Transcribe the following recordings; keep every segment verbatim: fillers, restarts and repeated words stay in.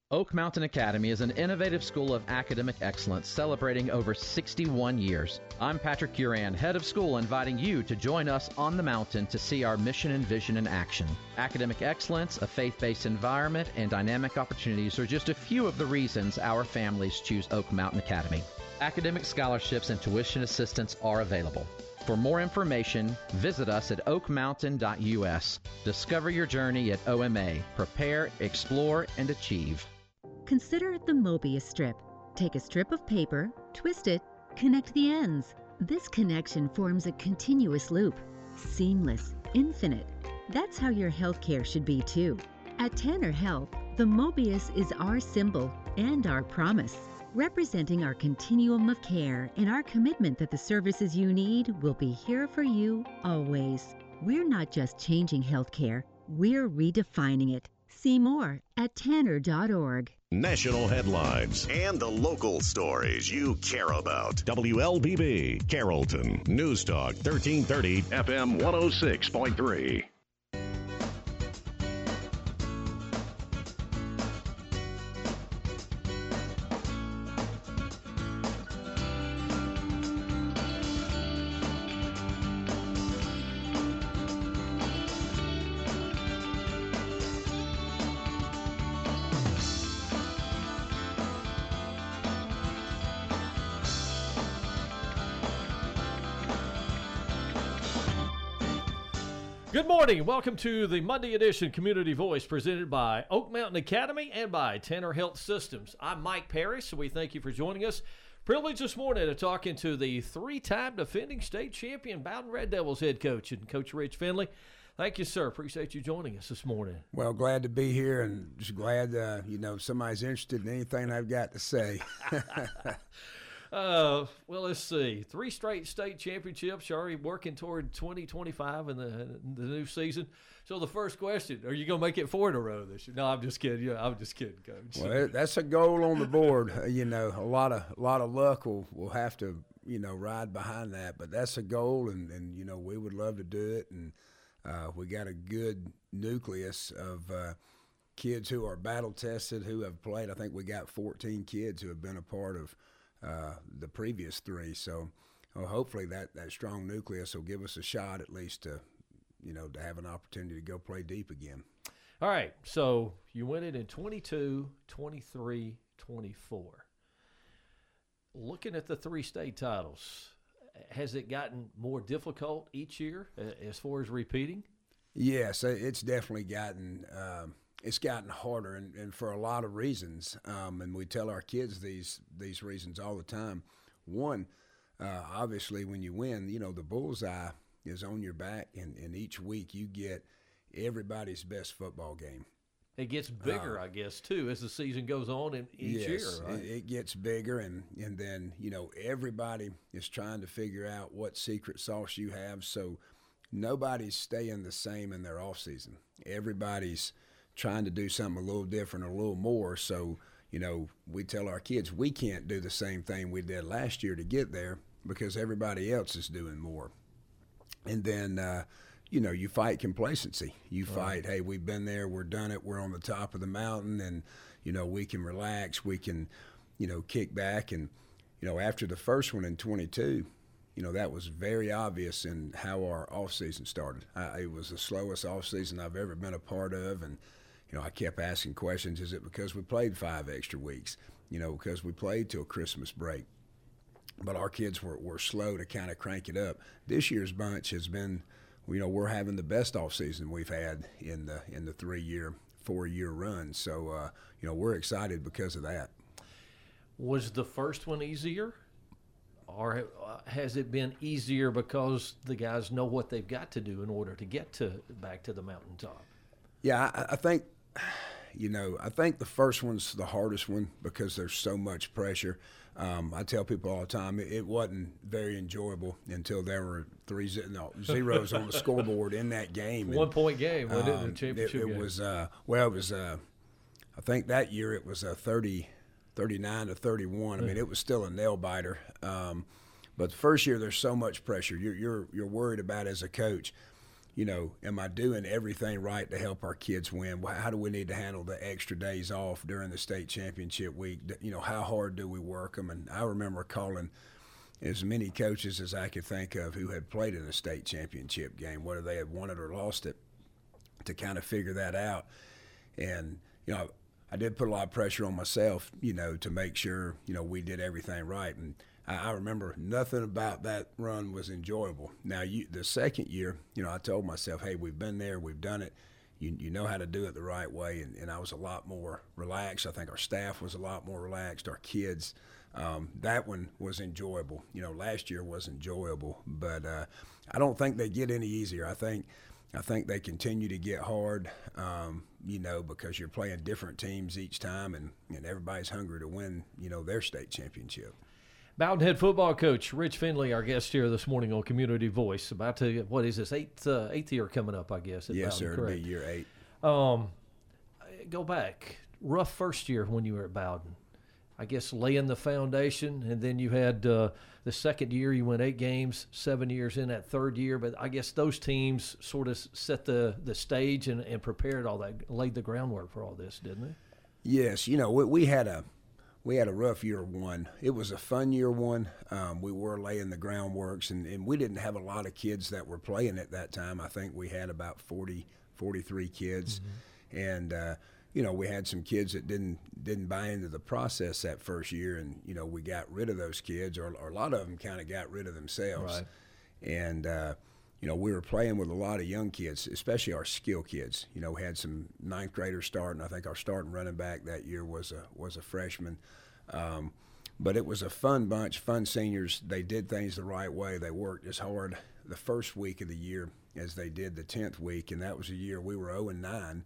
Oak Mountain Academy is an innovative school of academic excellence celebrating over sixty-one years. I'm Patrick Uran, head of school, inviting you to join us on the mountain to see our mission and vision in action. Academic excellence, a faith-based environment, and dynamic opportunities are just a few of the reasons our families choose Oak Mountain Academy. Academic scholarships and tuition assistance are available. For more information, visit us at oak mountain dot u s. Discover your journey at O M A. Prepare, explore, and achieve. Consider the Mobius strip. Take a strip of paper, twist it, connect the ends. This connection forms a continuous loop. Seamless, infinite. That's how your healthcare should be too. At Tanner Health, the Mobius is our symbol and our promise, representing our continuum of care and our commitment that the services you need will be here for you always. We're not just changing healthcare, we're redefining it. See more at tanner dot org. National headlines and the local stories you care about. W L B B, Carrollton. News Talk thirteen thirty, F M one oh six point three. Good morning. Welcome to the Monday edition Community Voice presented by Oak Mountain Academy and by Tanner Health Systems. I'm Mike Parrish, so we thank you for joining us. Privileged this morning to talking to the three-time defending state champion Bowden Red Devils head coach and Coach Rich Finley. Thank you, sir. Appreciate you joining us this morning. Well, glad to be here and just glad, uh, you know, somebody's interested in anything I've got to say. Uh, well, let's see. Three straight state championships. You're already working toward twenty twenty-five in the, in the new season. So the first question, are you going to make it four in a row this year? No, I'm just kidding. Yeah, I'm just kidding, Coach. Well, that's a goal on the board. Uh, you know, a lot of a lot of luck will will have to, you know, ride behind that. But that's a goal, and, and you know, we would love to do it. And uh, we got a good nucleus of uh, kids who are battle-tested, who have played. I think we got fourteen kids who have been a part of Uh, the previous three, so well, hopefully that, that strong nucleus will give us a shot at least to, you know, to have an opportunity to go play deep again. All right, so you win it in twenty-two, twenty-three, twenty-four. Looking at the three state titles, has it gotten more difficult each year as far as repeating? Yes, it's definitely gotten um, it's gotten harder, and, and for a lot of reasons. Um, and we tell our kids these these reasons all the time. One, uh, obviously, when you win, you know, the bullseye is on your back, and, and each week you get everybody's best football game. It gets bigger, uh, I guess, too, as the season goes on in each yes, year, right? It, it gets bigger, and, and then, you know, everybody is trying to figure out what secret sauce you have. So nobody's staying the same in their off season. Everybody's trying to do something a little different, a little more. So, you know, we tell our kids we can't do the same thing we did last year to get there because everybody else is doing more. And then, uh, you know, you fight complacency. You fight, right. Hey, we've been there, we're done it, we're on the top of the mountain, and, you know, we can relax, we can, you know, kick back. And, you know, after the first one in twenty-two, you know, that was very obvious in how our off-season started. I, it was the slowest off-season I've ever been a part of, and, you know, I kept asking questions. Is it because we played five extra weeks? You know, because we played till Christmas break. But our kids were, were slow to kind of crank it up. This year's bunch has been, you know, we're having the best off season we've had in the in the three-year, four-year run. So, uh, you know, we're excited because of that. Was the first one easier? Or has it been easier because the guys know what they've got to do in order to get to back to the mountaintop? Yeah, I, I think, you know, I think the first one's the hardest one because there's so much pressure. Um, I tell people all the time it, it wasn't very enjoyable until there were three no, zeros on the scoreboard in that game. One point game, wasn't um, it? The championship it, it game. was uh, well, it was. Uh, I think that year it was a thirty, thirty-nine to thirty-one. I mean, it was still a nail biter. Um, but the first year there's so much pressure. You're you're you're worried about as a coach. you know, am I doing everything right to help our kids win? How do we need to handle the extra days off during the state championship week? You know, how hard do we work them? And I remember calling as many coaches as I could think of who had played in a state championship game, whether they had won it or lost it, to kind of figure that out. And, you know, I did put a lot of pressure on myself, you know, to make sure, you know, we did everything right. And I remember nothing about that run was enjoyable. Now, you, the second year, you know, I told myself, hey, we've been there, we've done it. You, you know how to do it the right way, and, and I was a lot more relaxed. I think our staff was a lot more relaxed, our kids. Um, that one was enjoyable. You know, last year was enjoyable, but uh, I don't think they get any easier. I think I think they continue to get hard, um, you know, because you're playing different teams each time, and, and everybody's hungry to win, you know, their state championship. Bowden head football coach Rich Finley, our guest here this morning on Community Voice. About to, what is this, eighth uh, eighth year coming up, I guess. At yes, Bowden, sir, correct? it'll be year eight. Um, go back. Rough first year when you were at Bowden. I guess laying the foundation, and then you had uh, the second year you went eight games, seven years in that third year. But I guess those teams sort of set the, the stage and, and prepared all that, laid the groundwork for all this, didn't they? Yes, you know, we, we had a we had a rough year one. It was a fun year one. Um, we were laying the groundworks, and, and we didn't have a lot of kids that were playing at that time. I think we had about forty, forty-three kids, mm-hmm. and uh, you know, we had some kids that didn't didn't buy into the process that first year, and you know, we got rid of those kids, or, or a lot of them kind of got rid of themselves. Right. And uh, you know, we were playing with a lot of young kids, especially our skill kids. You know, we had some ninth graders starting. I think our starting running back that year was a was a freshman. Um, but it was a fun bunch, fun seniors. They did things the right way. They worked as hard the first week of the year as they did the tenth week, and that was a year we were oh and nine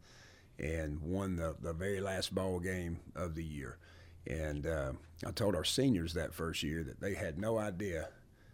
and won the, the very last ball game of the year. And uh, I told our seniors that first year that they had no idea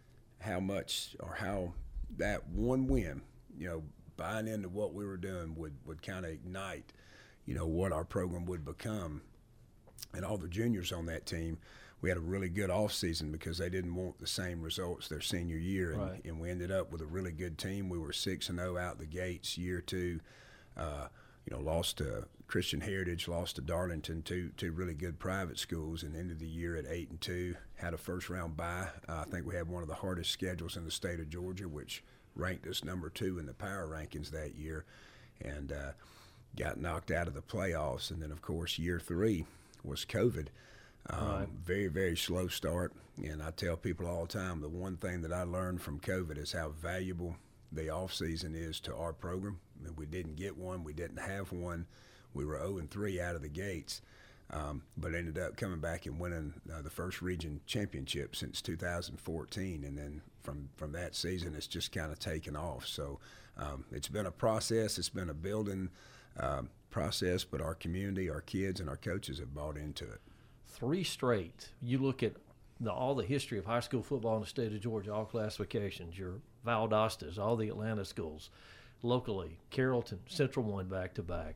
how much or how that one win, you know, buying into what we were doing would, would kind of ignite, you know, what our program would become. And all the juniors on that team, we had a really good off season because they didn't want the same results their senior year. And, right. and we ended up with a really good team. We were six and oh out the gates year two. Uh, you know, lost to Christian Heritage, lost to Darlington, two two really good private schools, and ended the year at eight and two. Had a first round bye. Uh, I think we had one of the hardest schedules in the state of Georgia, which ranked us number two in the power rankings that year, and uh, got knocked out of the playoffs. And then, of course, year three was COVID. Um, right. Very, very slow start. And I tell people all the time, the one thing that I learned from COVID is how valuable the off season is to our program. I mean, we didn't get one. We didn't have one. We were oh and three out of the gates, um, but ended up coming back and winning uh, the first region championship since two thousand fourteen. And then from, from that season, it's just kind of taken off. So um, it's been a process. It's been a building uh, process, but our community, our kids, and our coaches have bought into it. Three straight. You look at the, all the history of high school football in the state of Georgia, all classifications, your Valdostas, all the Atlanta schools, locally, Carrollton, Central One back-to-back.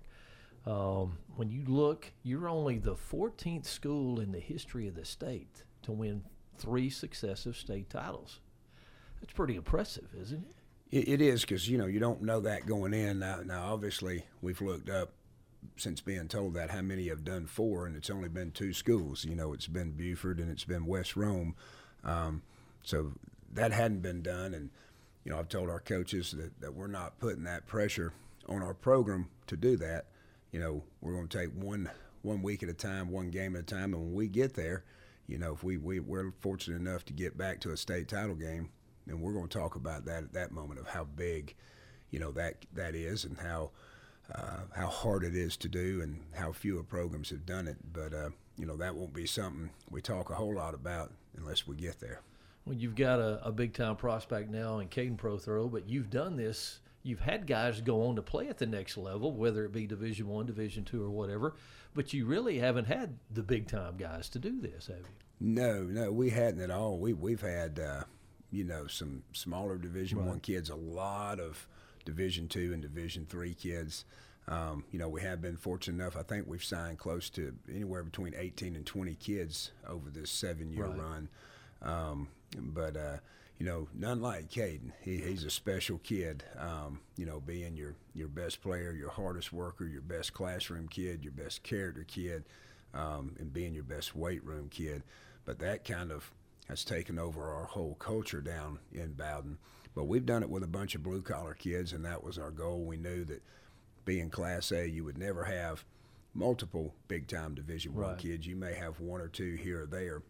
Um, when you look, you're only the fourteenth school in the history of the state to win three successive state titles. That's pretty impressive, isn't it? It, it is, because, you know, you don't know that going in. Now, now, obviously, we've looked up since being told that how many have done four, and it's only been two schools. You know, it's been Buford and it's been West Rome. Um, so that hadn't been done, and you know, I've told our coaches that, that we're not putting that pressure on our program to do that. You know, we're going to take one one week at a time, one game at a time, and when we get there, you know, if we, we, we're fortunate enough to get back to a state title game, then we're going to talk about that at that moment of how big, you know, that that is, and how uh, how hard it is to do, and how fewer programs have done it. But, uh, you know, that won't be something we talk a whole lot about unless we get there. Well, you've got a, a big-time prospect now in Caden Prothero, but you've done this. You've had guys go on to play at the next level, whether it be Division One, Division Two, or whatever, but you really haven't had the big-time guys to do this, have you? No, no, we hadn't at all. We, we've had, uh, you know, some smaller Division right. One kids, a lot of Division Two and Division Three kids. Um, you know, we have been fortunate enough. I think we've signed close to anywhere between eighteen and twenty kids over this seven-year right. run. Um, but, uh, you know, none like Caden. He, he's a special kid, um, you know, being your, your best player, your hardest worker, your best classroom kid, your best character kid, um, and being your best weight room kid. But that kind of has taken over our whole culture down in Bowden. But we've done it with a bunch of blue-collar kids, and that was our goal. We knew that being Class A, you would never have multiple big-time Division One right. kids. You may have one or two here or there.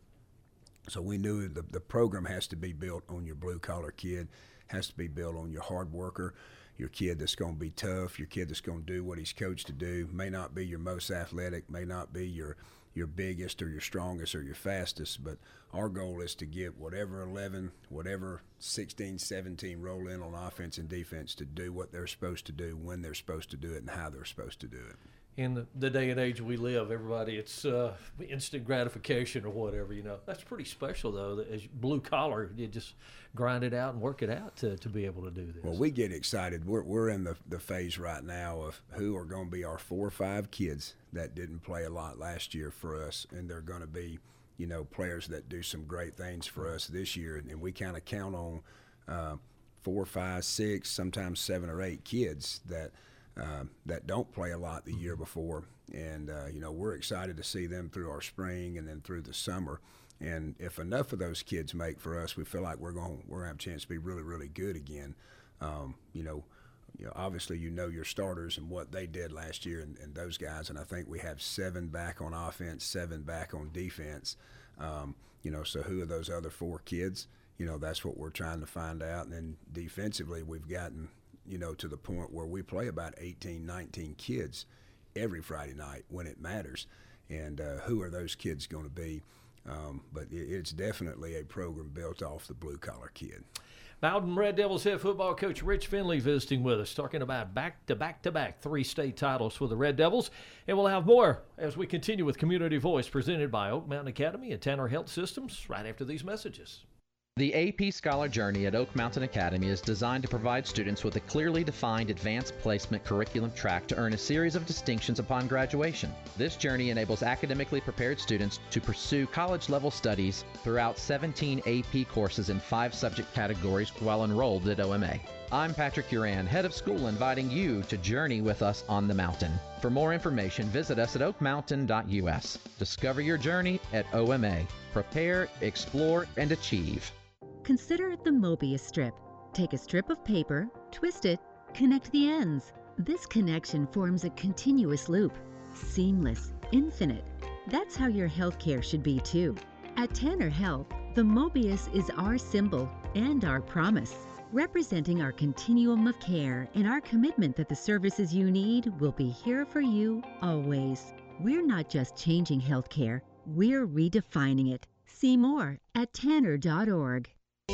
So we knew the, the program has to be built on your blue-collar kid, has to be built on your hard worker, your kid that's going to be tough, your kid that's going to do what he's coached to do, may not be your most athletic, may not be your your biggest or your strongest or your fastest, but our goal is to get whatever eleven, whatever sixteen, seventeen roll in on offense and defense to do what they're supposed to do, when they're supposed to do it, and how they're supposed to do it. In the, the day and age we live, everybody, it's uh, instant gratification or whatever, you know. That's pretty special, though, that as blue collar, you just grind it out and work it out to, to be able to do this. Well, we get excited. We're, we're in the, the phase right now of who are going to be our four or five kids that didn't play a lot last year for us, and they're going to be, you know, players that do some great things for us this year. And we kind of count on uh, four, five, six, sometimes seven or eight kids that – Uh, that don't play a lot the year before, and uh, you know, we're excited to see them through our spring and then through the summer. And if enough of those kids make for us, we feel like we're going we're going to have a chance to be really, really good again. Um, you know, you know, obviously you know your starters and what they did last year, and, and those guys. And I think we have seven back on offense, seven back on defense. Um, you know, so who are those other four kids? You know, that's what we're trying to find out. And then defensively, we've gotten, you know, to the point where we play about eighteen, nineteen kids every Friday night when it matters. And uh, who are those kids going to be? Um, but it, it's definitely a program built off the blue-collar kid. Bowden Red Devils head football coach Rich Finley visiting with us, talking about back-to-back-to-back three state titles for the Red Devils. And we'll have more as we continue with Community Voice presented by Oak Mountain Academy and Tanner Health Systems right after these messages. The A P Scholar Journey at Oak Mountain Academy is designed to provide students with a clearly defined advanced placement curriculum track to earn a series of distinctions upon graduation. This journey enables academically prepared students to pursue college-level studies throughout seventeen A P courses in five subject categories while enrolled at O M A. I'm Patrick Uran, head of school, inviting you to journey with us on the mountain. For more information, visit us at oak mountain dot U S. Discover your journey at O M A. Prepare, explore, and achieve. Consider the Mobius strip. Take a strip of paper, twist it, connect the ends. This connection forms a continuous loop. Seamless, infinite. That's how your healthcare should be too. At Tanner Health, the Mobius is our symbol and our promise, representing our continuum of care and our commitment that the services you need will be here for you always. We're not just changing healthcare, we're redefining it. See more at tanner dot org.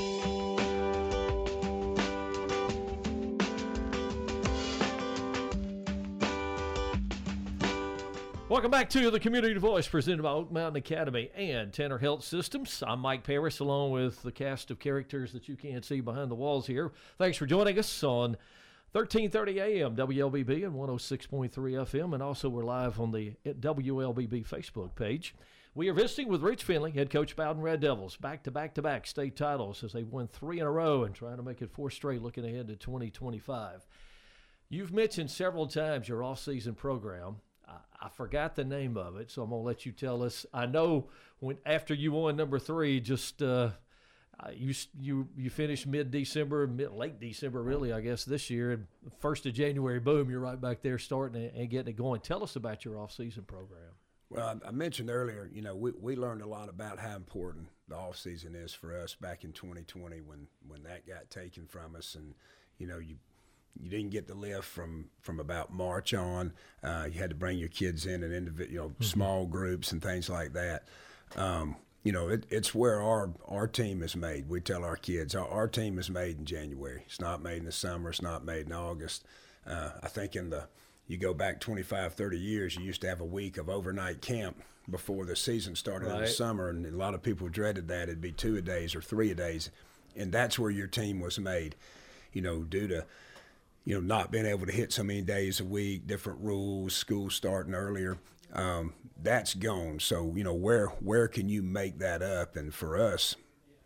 Welcome back to the Community Voice presented by Oak Mountain Academy and Tanner Health Systems. I'm Mike Paris, along with the cast of characters that you can't see behind the walls here. Thanks for joining us on thirteen thirty A M W L B B and one oh six point three F M, and also we're live on the W L B B Facebook page. We are visiting with Rich Finley, head coach Bowden Red Devils, back-to-back-to-back state titles as they won three in a row and trying to make it four straight looking ahead to twenty twenty-five. You've mentioned several times your off-season program. I forgot the name of it, so I'm going to let you tell us. I know when after you won number three, just uh, you you you finished mid-December, mid, late December, really, I guess, this year. And first of January, boom, you're right back there starting and, and getting it going. Tell us about your off-season program. Well, I mentioned earlier, you know, we, we learned a lot about how important the off-season is for us back in twenty twenty when, when that got taken from us. And, you know, you You didn't get the lift from, from about March on. Uh, you had to bring your kids in in individual, you know, mm-hmm. small groups and things like that. Um, you know, it, it's where our our team is made. We tell our kids our, our team is made in January. It's not made in the summer. It's not made in August. Uh, I think in the you go back twenty-five, thirty years, you used to have a week of overnight camp before the season started right. in the summer, and a lot of people dreaded that. It'd be two a days or three a days, and that's where your team was made. You know, due to you know, not being able to hit so many days a week, different rules, school starting earlier, um, that's gone. So, you know, where where can you make that up? And for us,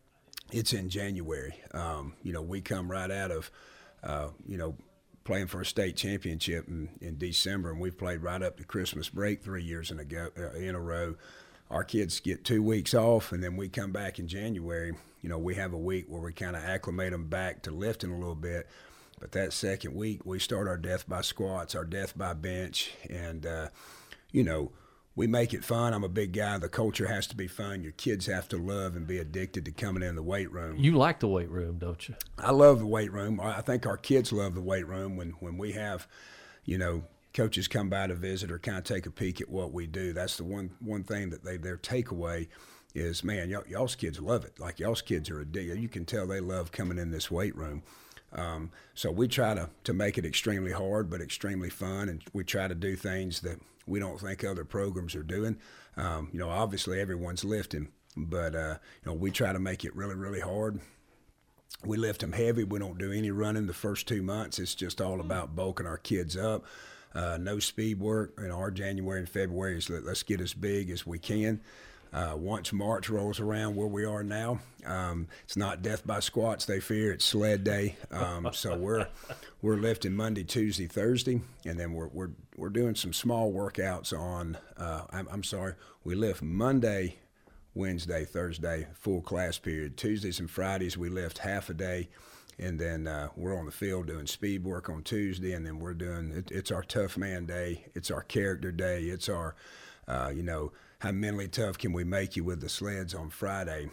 it's in January. Um, you know, we come right out of, uh, you know, playing for a state championship in, in December, and we've played right up to Christmas break three years in a, go, uh, in a row. Our kids get two weeks off, and then we come back in January. You know, we have a week where we kind of acclimate them back to lifting a little bit. But that second week, we start our death by squats, our death by bench, and, uh, you know, we make it fun. I'm a big guy. The culture has to be fun. Your kids have to love and be addicted to coming in the weight room. You like the weight room, don't you? I love the weight room. I think our kids love the weight room when, when we have, you know, coaches come by to visit or kind of take a peek at what we do. That's the one one thing that they their takeaway is, man, y'all, y'all's kids love it. Like, y'all's kids are addicted. You can tell they love coming in this weight room. Um, so we try to, to make it extremely hard but extremely fun, and we try to do things that we don't think other programs are doing. Um, you know, obviously everyone's lifting, but, uh, you know, we try to make it really, really hard. We lift them heavy. We don't do any running the first two months. It's just all about bulking our kids up. Uh, no speed work. You know, our January and February is let, let's get as big as we can. Uh, once March rolls around where we are now, um, it's not death by squats they fear, it's sled day. Um, so we're we're lifting Monday, Tuesday, Thursday, and then we're we're we're doing some small workouts on. Uh, I'm, I'm sorry, we lift Monday, Wednesday, Thursday, full class period. Tuesdays and Fridays we lift half a day, and then uh, we're on the field doing speed work on Tuesday, and then we're doing it, it's our tough man day, it's our character day, it's our uh, you know. How mentally tough can we make you with the sleds on Friday?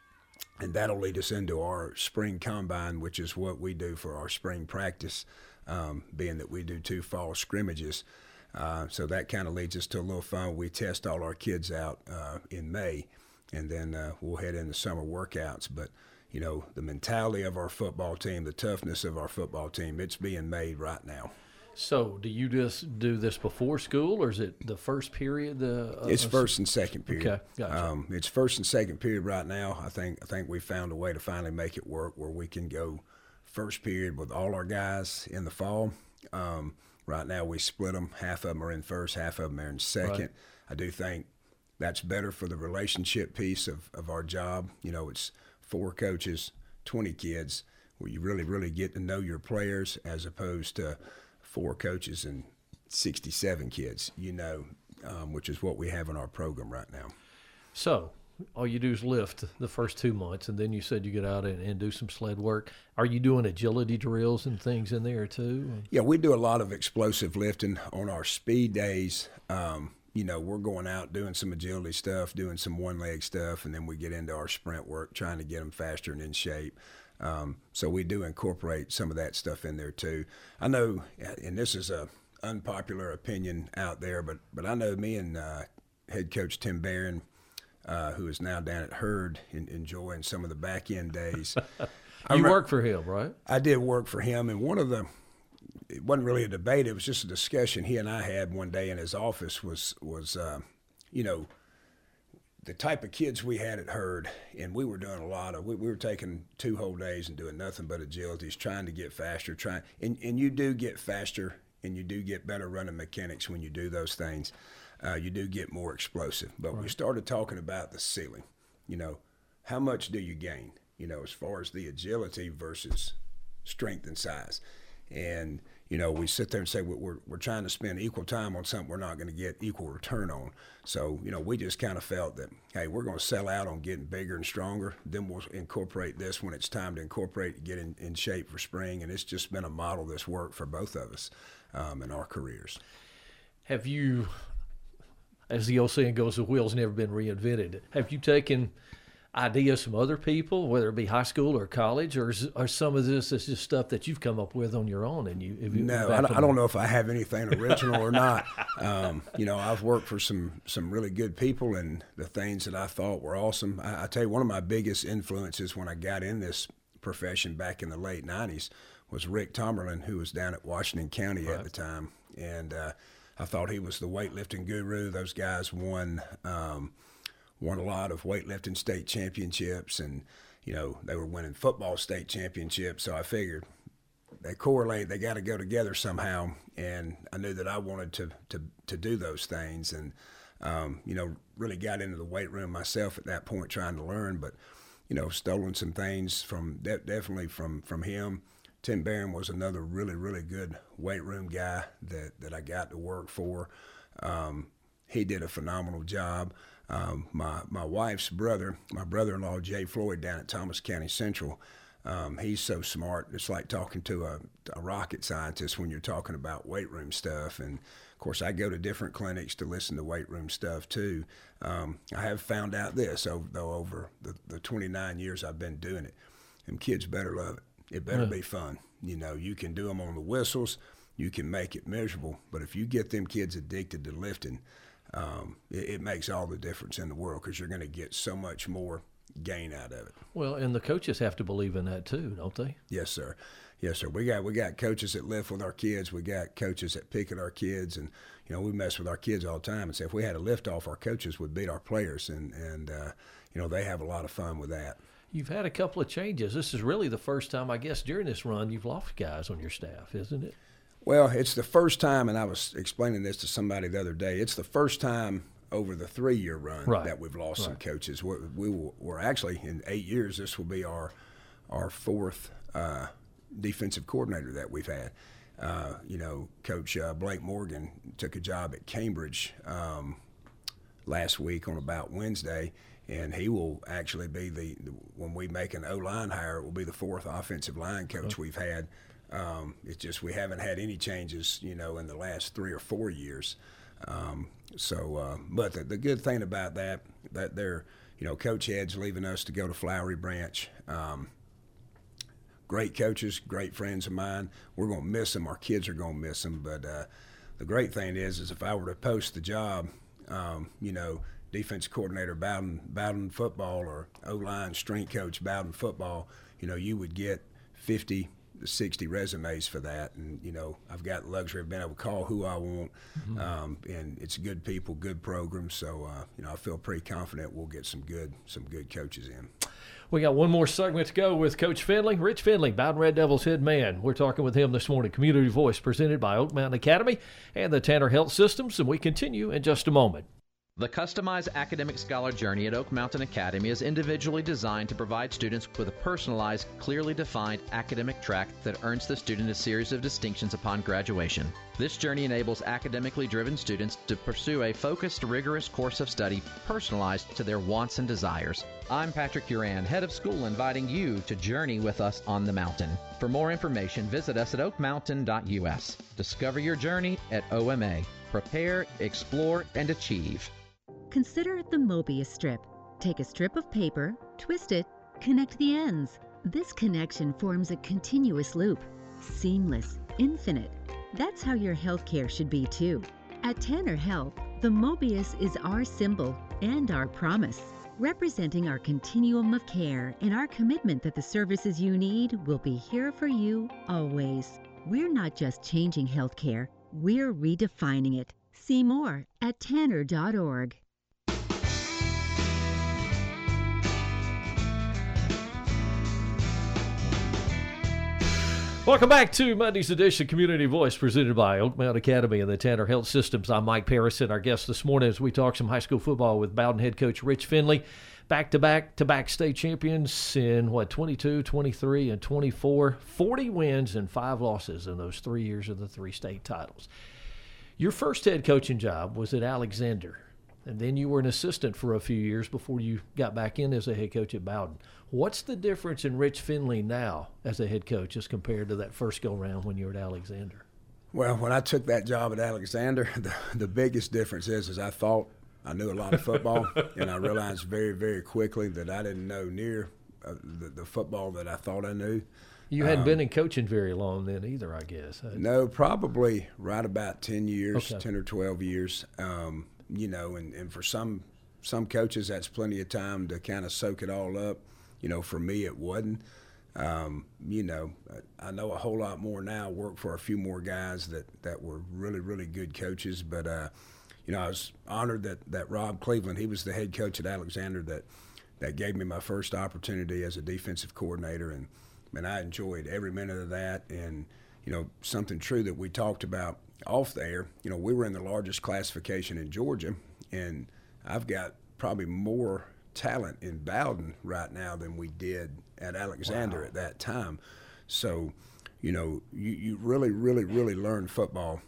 And that'll lead us into our spring combine, which is what we do for our spring practice, um, being that we do two fall scrimmages. Uh, so that kind of leads us to a little fun. We test all our kids out uh, in May, and then uh, we'll head into summer workouts. But, you know, the mentality of our football team, the toughness of our football team, it's being made right now. So, do you just do this before school, or is it the first period? Uh, it's first and second period. Okay, gotcha. Um, it's first and second period right now. I think I think we found a way to finally make it work where we can go first period with all our guys in the fall. Um, right now, we split them. Half of them are in first, half of them are in second. Right. I do think that's better for the relationship piece of, of our job. You know, it's four coaches, twenty kids, where you really, really get to know your players as opposed to four coaches and sixty-seven kids, you know, um, which is what we have in our program right now. So all you do is lift the first two months, and then you said you get out and, and do some sled work. Are you doing agility drills and things in there too? Yeah, we do a lot of explosive lifting on our speed days. Um, you know, we're going out doing some agility stuff, doing some one-leg stuff, and then we get into our sprint work, trying to get them faster and in shape. Um, so we do incorporate some of that stuff in there too. I know, and this is a unpopular opinion out there, but but I know me and uh, head coach Tim Barron, uh, who is now down at Hurd, in, enjoying some of the back end days. You remember, work for him, right? I did work for him, and one of the, it wasn't really a debate, it was just a discussion he and I had one day in his office was, was uh, you know, the type of kids we had at Hurd, and we were doing a lot of, we, we were taking two whole days and doing nothing but agilities, trying to get faster, trying, and, and you do get faster, and you do get better running mechanics when you do those things. Uh, you do get more explosive. But right. We started talking about the ceiling. You know, how much do you gain, you know, as far as the agility versus strength and size? And, you know, we sit there and say we're, we're trying to spend equal time on something we're not going to get equal return on. So, you know, we just kind of felt that, hey, we're going to sell out on getting bigger and stronger. Then we'll incorporate this when it's time to incorporate to get in, in shape for spring. And it's just been a model that's worked for both of us um, in our careers. Have you, as the old saying goes, the wheel's never been reinvented. Have you taken ideas from other people, whether it be high school or college, or is, or some of this is just stuff that you've come up with on your own? And you, you no, I don't, I don't know if I have anything original or not. Um, you know, I've worked for some some really good people, and the things that I thought were awesome. I, I tell you, one of my biggest influences when I got in this profession back in the late nineties was Rick Tomerlin, who was down at Washington County right. at the time, and uh, I thought he was the weightlifting guru. Those guys won. Um, won a lot of weightlifting state championships, and, you know, they were winning football state championships. So I figured they correlate, they got to go together somehow. And I knew that I wanted to, to, to do those things, and, um, you know, really got into the weight room myself at that point trying to learn. But, you know, stolen some things from de- definitely from, from him. Tim Barron was another really, really good weight room guy that, that I got to work for. Um, he did a phenomenal job. Um, my my wife's brother, my brother-in-law, Jay Floyd, down at Thomas County Central, um, he's so smart. It's like talking to a, a rocket scientist when you're talking about weight room stuff. And, of course, I go to different clinics to listen to weight room stuff, too. Um, I have found out this, though, over the, the twenty-nine years I've been doing it. Them kids better love it. It better yeah. be fun. You know, you can do them on the whistles. You can make it miserable. But if you get them kids addicted to lifting, um, it, it makes all the difference in the world because you're going to get so much more gain out of it. Well, and the coaches have to believe in that too, don't they? Yes, sir. Yes, sir. We got we got coaches that lift with our kids. We got coaches that pick at our kids, and you know we mess with our kids all the time. And say if we had a lift off, our coaches would beat our players, and and uh, you know they have a lot of fun with that. You've had a couple of changes. This is really the first time, I guess, during this run you've lost guys on your staff, isn't it? Well, it's the first time, and I was explaining this to somebody the other day. It's the first time over the three-year run right. that we've lost right. some coaches. We, we were actually in eight years. This will be our our fourth uh, defensive coordinator that we've had. Uh, you know, Coach uh, Blake Morgan took a job at Cambridge um, last week on about Wednesday, and he will actually be the when we make an O-line hire, it will be the fourth offensive line coach oh. we've had. Um, it's just we haven't had any changes, you know, in the last three or four years. Um, so, uh, but the, the good thing about that, that they're, you know, Coach Head's leaving us to go to Flowery Branch. Um, great coaches, great friends of mine. We're going to miss them. Our kids are going to miss them. But uh, the great thing is, is if I were to post the job, um, you know, defensive coordinator Bowden, Bowden football or O-line strength coach Bowden football, you know, you would get fifty to sixty resumes for that. And, you know, I've got the luxury of being able to call who I want. Mm-hmm. Um, and it's good people, good programs. So, uh, you know, I feel pretty confident we'll get some good, some good coaches in. We got one more segment to go with Coach Finley. Rich Finley, Bowden Red Devils head man. We're talking with him this morning. Community Voice presented by Oak Mountain Academy and the Tanner Health Systems. And we continue in just a moment. The customized academic scholar journey at Oak Mountain Academy is individually designed to provide students with a personalized, clearly defined academic track that earns the student a series of distinctions upon graduation. This journey enables academically driven students to pursue a focused, rigorous course of study personalized to their wants and desires. I'm Patrick Uran, head of school, inviting you to journey with us on the mountain. For more information, visit us at oak mountain dot u s. Discover your journey at O M A. Prepare, explore, and achieve. Consider the Mobius strip. Take a strip of paper, twist it, connect the ends. This connection forms a continuous loop. Seamless, infinite. That's how your healthcare should be too. At Tanner Health, the Mobius is our symbol and our promise, representing our continuum of care and our commitment that the services you need will be here for you always. We're not just changing healthcare, we're redefining it. See more at tanner dot org. Welcome back to Monday's edition of Community Voice presented by Oak Mountain Academy and the Tanner Health Systems. I'm Mike Paris, and our guest this morning as we talk some high school football with Bowden head coach Rich Finley. Back-to-back to back state champions in, what, twenty-two, twenty-three, and twenty-four. forty wins and five losses in those three years of the three state titles. Your first head coaching job was at Alexander, and then you were an assistant for a few years before you got back in as a head coach at Bowden. What's the difference in Rich Finley now as a head coach as compared to that first go-round when you were at Alexander? Well, when I took that job at Alexander, the, the biggest difference is, is I thought I knew a lot of football, and I realized very, very quickly that I didn't know near uh, the, the football that I thought I knew. You hadn't um, been in coaching very long then either, I guess. No, probably right about ten years, okay. ten or twelve years. Um, you know, and, and for some some coaches, that's plenty of time to kind of soak it all up. You know, for me, it wasn't. Um, you know, I know a whole lot more now, work for a few more guys that, that were really, really good coaches. But, uh, you know, I was honored that, that Rob Cleveland, he was the head coach at Alexander that, that gave me my first opportunity as a defensive coordinator. And, and I enjoyed every minute of that. And, you know, something true that we talked about off the air, you know, we were in the largest classification in Georgia. And I've got probably more talent in Bowden right now than we did at Alexander wow. at that time. So, you know, you, you really, really, really learn football,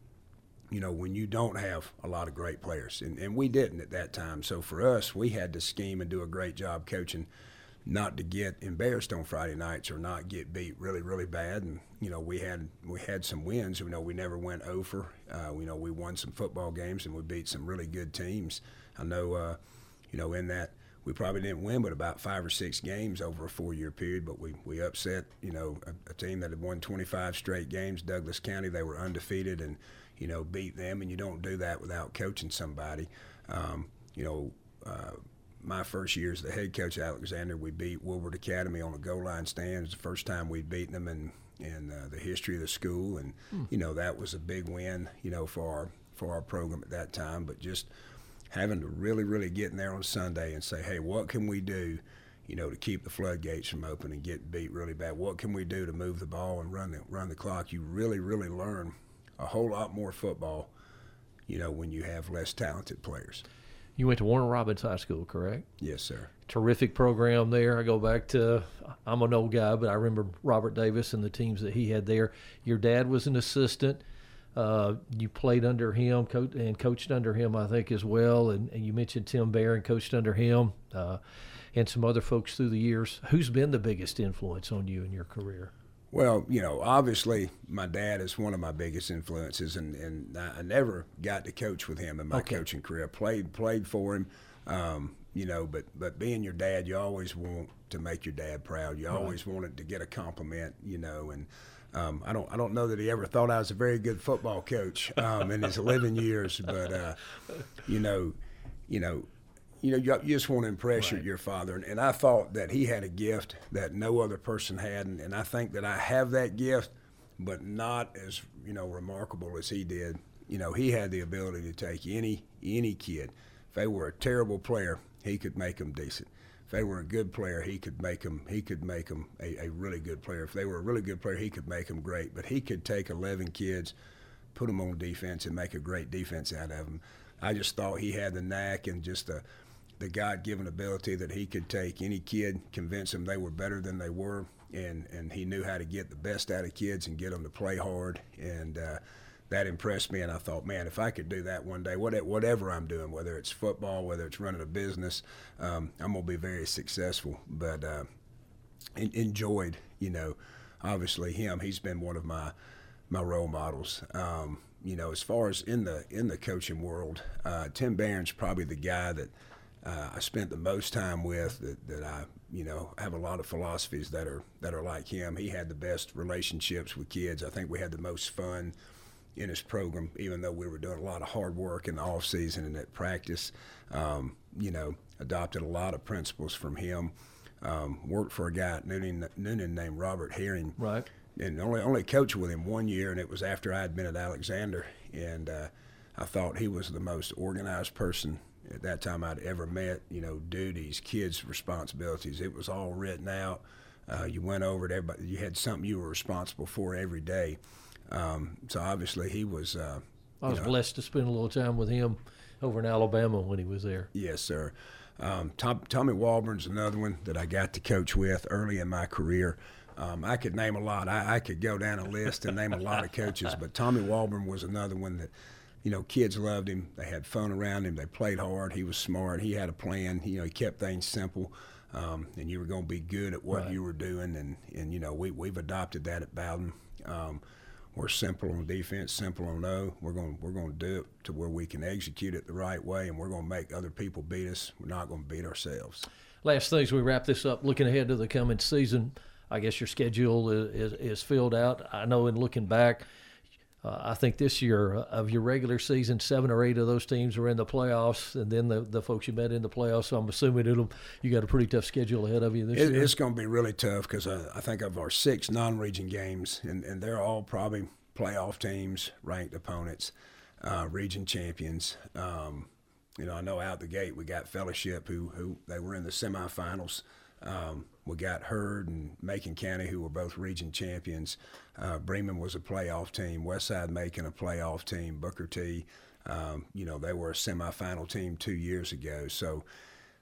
you know, when you don't have a lot of great players. And, and we didn't at that time. So for us, we had to scheme and do a great job coaching not to get embarrassed on Friday nights or not get beat really, really bad. And, you know, we had we had some wins. You know, we never went over. Uh, you know, we won some football games and we beat some really good teams. I know, uh, you know, in that we probably didn't win but about five or six games over a four-year period, but we, we upset, you know, a, a team that had won twenty-five straight games, Douglas County. They were undefeated and, you know, beat them. And you don't do that without coaching somebody. Um, you know, uh, my first year as the head coach at Alexander, we beat Woolward Academy on a goal line stand. It was the first time we'd beaten them in, in uh, the history of the school. And, hmm. you know, that was a big win, you know, for our, for our program at that time. But just having to really, really get in there on Sunday and say, hey, what can we do, you know, to keep the floodgates from open and get beat really bad? What can we do to move the ball and run the, run the clock? You really, really learn a whole lot more football, you know, when you have less talented players. You went to Warner Robins High School, correct? Yes, sir. Terrific program there. I go back to, I'm an old guy, but I remember Robert Davis and the teams that he had there. Your dad was an assistant. Uh, you played under him co- and coached under him, I think, as well. And, and you mentioned Tim Barron, coached under him, uh, and some other folks through the years. Who's been the biggest influence on you in your career? Well, you know, obviously my dad is one of my biggest influences, and, and I never got to coach with him in my okay. coaching career. Played played for him, um, you know, but, but being your dad, you always want to make your dad proud. You right. always wanted to get a compliment, you know, and um, I don't I don't know that he ever thought I was a very good football coach um, in his eleven years, but, uh, you know, you know, You know, you, you just want to impress right. your, your father. And, and I thought that he had a gift that no other person had. And, and I think that I have that gift, but not as, you know, remarkable as he did. You know, he had the ability to take any any kid. If they were a terrible player, he could make them decent. If they were a good player, he could make them, he could make them a, a really good player. If they were a really good player, he could make them great. But he could take eleven kids, put them on defense, and make a great defense out of them. I just thought he had the knack and just the – the God-given ability that he could take any kid, convince them they were better than they were, and, and he knew how to get the best out of kids and get them to play hard, and uh, that impressed me. And I thought, man, if I could do that one day, whatever I'm doing, whether it's football, whether it's running a business, um, I'm going to be very successful. But uh, en- enjoyed, you know, obviously him. He's been one of my my role models. Um, you know, as far as in the in the coaching world, uh, Tim Barron's probably the guy that Uh, I spent the most time with that, that I, you know, have a lot of philosophies that are that are like him. He had the best relationships with kids. I think we had the most fun in his program, even though we were doing a lot of hard work in the off season and at practice. Um, you know, adopted a lot of principles from him. Um, worked for a guy at Noonan, Noonan named Robert Herring. Right. And only only coached with him one year, and it was after I had been at Alexander. And uh, I thought he was the most organized person at that time I'd ever met. You know, duties, kids' responsibilities. It was all written out. Uh, you went over it. Everybody, you had something you were responsible for every day. Um, so obviously he was. Uh, I was you know, blessed to spend a little time with him over in Alabama when he was there. Yes, sir. Um, Tom, Tommy Walburn's another one that I got to coach with early in my career. Um, I could name a lot. I, I could go down a list and name a lot of coaches, but Tommy Walburn was another one that, you know, kids loved him. They had fun around him. They played hard. He was smart. He had a plan. You know, he kept things simple, um, and you were going to be good at what right. you were doing. And, and you know, we, we've adopted that at Bowden. Um, we're simple on defense, simple on no. We're going we're going to do it to where we can execute it the right way, and we're going to make other people beat us. We're not going to beat ourselves. Last things we wrap this up, looking ahead to the coming season, I guess your schedule is, is, is filled out. I know in looking back, uh, I think this year uh, of your regular season, seven or eight of those teams are in the playoffs, and then the, the folks you met in the playoffs. So I'm assuming it'll you got a pretty tough schedule ahead of you this it, year. It's going to be really tough because I, I think of our six non-region games, and, and they're all probably playoff teams, ranked opponents, uh, region champions. Um, you know, I know out the gate we got Fellowship, who who they were in the semifinals. Um, we got Hurd and Macon County, who were both region champions. Uh, Bremen was a playoff team. Westside Macon a playoff team. Booker T, um, you know, they were a semifinal team two years ago. So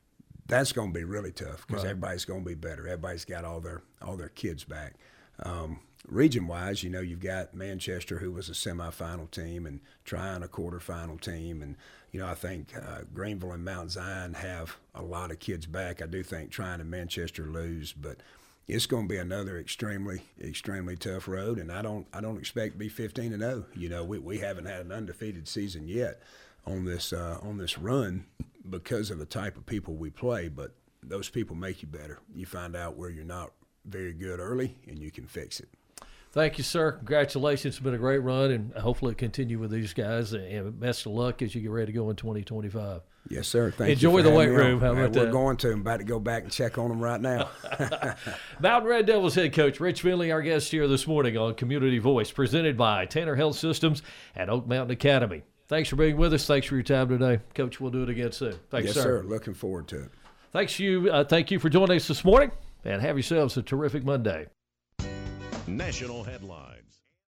that's going to be really tough because Right. everybody's going to be better. Everybody's got all their all their kids back. Um, region-wise, you know, you've got Manchester, who was a semifinal team, and Tryon, a quarterfinal team. And, you know, I think uh, Greenville and Mount Zion have a lot of kids back. I do think Tryon and Manchester lose, but it's going to be another extremely, extremely tough road. And I don't I don't expect to be fifteen and oh. You know, we, we haven't had an undefeated season yet on this uh, on this run because of the type of people we play, but those people make you better. You find out where you're not very good early, and you can fix it. Thank you, sir. Congratulations. It's been a great run, and hopefully it continue with these guys. And best of luck as you get ready to go in twenty twenty-five. Yes, sir. Thank Enjoy you. the for weight having me room. on. How Man, about we're that? going to. I'm about to go back and check on them right now. Mountain Red Devils head coach Rich Finley, our guest here this morning on Community Voice, presented by Tanner Health Systems and Oak Mountain Academy. Thanks for being with us. Thanks for your time today. Coach, we'll do it again soon. Thanks, yes, sir. sir. Looking forward to it. Thanks you. Uh, thank you for joining us this morning, and have yourselves a terrific Monday. National headlines.